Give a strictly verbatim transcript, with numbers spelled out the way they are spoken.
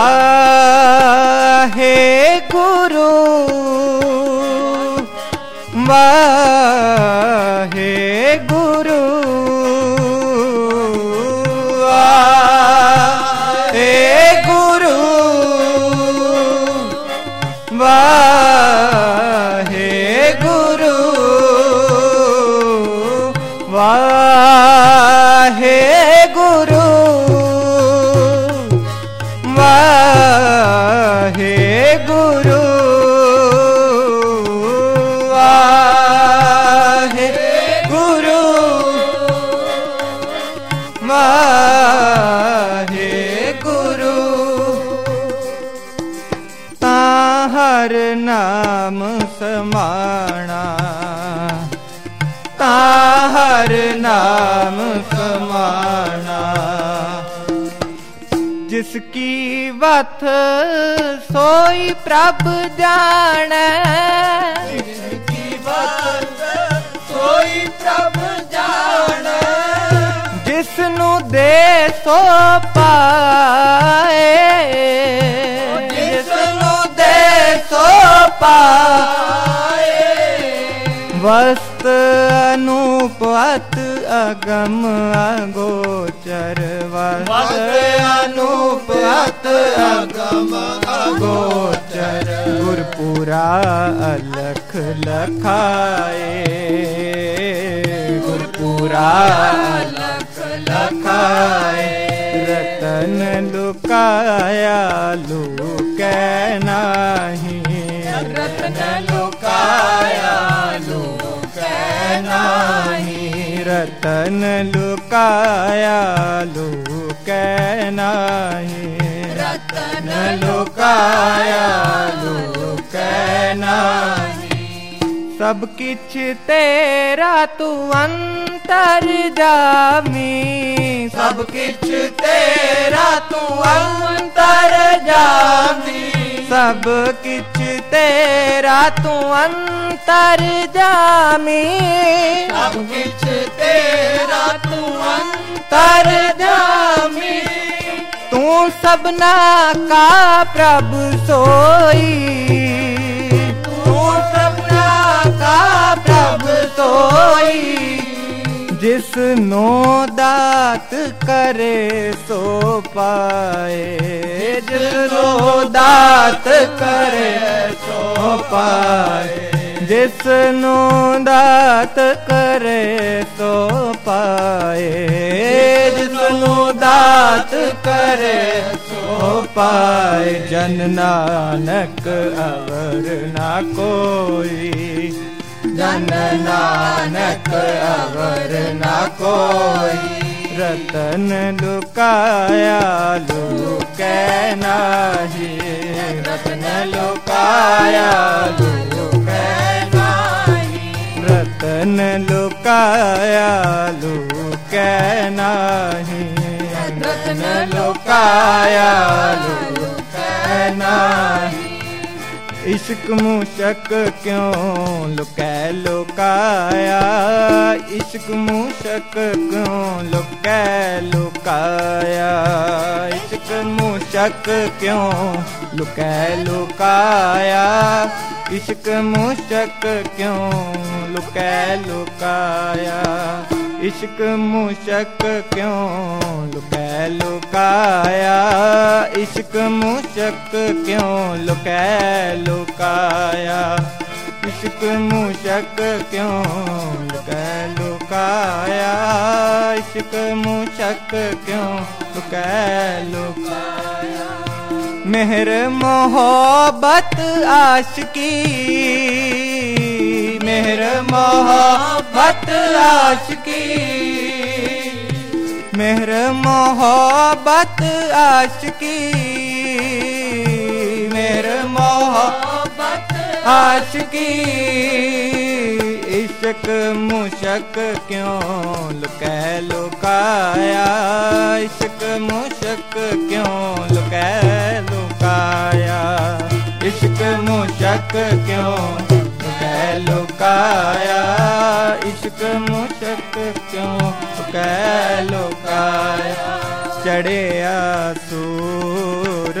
ਵਾਹਿਗੁਰੂ ਵਾਹਿਗੁਰੂ ਵਾਹਿਗੁਰੂ ਵਾਹਿਗੁਰੂ ਵਾਹਿਗੁਰੂ ਵਾਹਿਗੁਰੂ ਵਾਹਿਗੁਰੂ ਵਾਹਿਗੁਰੂ ਤਾਂ ਹਰ ਨਾਮ ਸਮਾਣਾ ਤਾਂ ਹਰ ਨਾਮ ਸਮਾਣਾ ਜਿਸ ਕੀ ਵਥ ਸੋਈ ਪ੍ਰਭ ਜਾਣੈ ਜਿਸ ਕੀ ਵਥ ਸੋਈ ਪ੍ਰਭ ਜਾਣੈ ਜਿਸ ਨੂੰ ਦੇ ਸੋ ਪਾਏ ਜਿਸ ਨੂੰ ਦੇ ਸੋ ਪਾਏ ਵਸਤ ਅਨੂਪ ਅਤ ਅਗਮ ਅਗੋਚਰ ਵਸਤ ਅਨੂਪ ਅਤ ਅਗਮ ਅਗੋਚਰ ਗੁਰਪੂਰਾ ਅਲਖ ਲਖਾਏ ਗੁਰਪੂਰਾ ਅਲਖ ਲਖਾਏ ਰਤਨ ਲੁਕਾਇਆ ਲੁਕੈ ਨਾਹੀ ਰਤਨ ਲੁਕਾਇਆ ਲੁਕੈ ਨਾਹੀ ਰਤਨ ਲੁਕਾਇਆ ਲੁਕੈ ਨਾਹੀ ਰਤਨ ਲੁਕਾਇਆ ਲੁਕੈ ਨਾਹੀ ਸਭ ਕਿਛ ਤੇਰਾ ਤੂੰ ਅੰਤਰ ਜਾਮੀ ਸਭ ਕਿਛ ਤੇਰਾ ਤੂੰ ਅੰਤਰ ਜਾਮੀ ਸਭ ਕਿਛ ਤੇਰਾ ਤੂੰ ਅੰਤਰ ਜਾਮੀ ਸਭ ਕਿਛ ਤੇਰਾ ਤੂੰ ਅੰਤਰ ਜਾਮੀ ਤੂੰ ਸਭਨਾ ਕਾ ਪ੍ਰਭ ਸੋਈ ਤੂੰ ਸਭਨਾ ਕਾ ਪ੍ਰਭ ਸੋਈ ਜਿਸ ਨੂੰ ਦਾਤ ਕਰੇ ਸੋ ਪਾਏ ਜਿਸ ਨੂੰ ਦਾਤ ਕਰੇ ਸੋ ਪਾਏ ਜਿਸ ਨੂੰ ਦਾਤ ਕਰੇ ਸੋ ਪਾਏ ਜਿਸ ਨੂੰ ਦਾਤ ਕਰੇ ਸੋ ਪਾਏ ਜਨ ਨਾਨਕ ਅਵਰ ਨਾ ਕੋਈ ਜਨ ਨਾਨਕ ਅਵਰ ਨਾ ਕੋਈ ਰਤਨ ਲੁਕਾਇਆ ਲੁਕੈ ਨਾਹੀ ਰਤਨ ਲੁਕਾਇਆ ਲੁਕੈ ਨਾਹੀ ਰਤਨ ਲੁਕਾਇਆ ਲੁਕੈ ਨਾਹੀ ਰਤਨ ਲੁਕਾਇਆ ਲੁਕੈ ਨਾਹੀ ਇਸ਼ਕ ਮੂਸ਼ਕ ਕਿਉਂ ਲੁਕੈ ਲੁਕਾਇਆ ਇਸ਼ਕ ਮੂਸ਼ਕ ਕਿਉਂ ਲੁਕੈ ਲੁਕਾਇਆ ਇਸ਼ਕ ਮੂਸ਼ਕ ਕਿਉਂ ਲੁਕੈ ਲੁਕਾਇਆ ਇਸ਼ਕ ਮੂਸ਼ਕ ਕਿਉਂ ਲੁਕੈ ਲੁਕਾਇਆ ਇਸ਼ਕ ਮੂਸ਼ਕ ਕਿਉਂ ਲੁਕੈ ਲੁਕਾਇਆ ਇਸ਼ਕ ਮੂਸ਼ਕ ਕਿਉਂ ਲੁਕੈ ਲੁਕਾਇਆ ਇਸ਼ਕ ਮੂਸ਼ਕ ਕਿਉਂ ਲੁਕੈ ਲੁਕਾਇਆ ਇਸ਼ਕ ਮੂਸ਼ਕ ਕਿਉਂ ਲੁਕੈ ਲੁਕਾਇਆ ਮਿਹਰ ਮੁਹੱਬਤ ਆਸ਼ਕੀ ਮਿਹਰ ਮੁਹੱਬਤ ਆਸ਼ਕੀ ਮਿਹਰ ਮੁਹੱਬਤ ਆਸ਼ਕੀ ਮਿਹਰ ਮੁਹੱਬਤ ਆਸ਼ਕੀ ਇਸ਼ਕ ਮੁਸ਼ਕ ਕਿਉਂ ਲੁਕੈ ਲੁਕਾਇਆ ਇਸ਼ਕ ਮੁਸ਼ਕ ਕਿਉਂ ਲੁਕੈ ਲੁਕਾਇਆ ਇਸ਼ਕ ਮੁਸ਼ਕ ਕਿਉਂ ਲੁਕੈ ਲੁਕਾਇਆ ਇਸ਼ਕ ਮੁਸ਼ਕ ਕਿਉਂ ਲੁਕੈ ਲੁਕਾਇਆ ਚੜਿਆ ਸੂਰ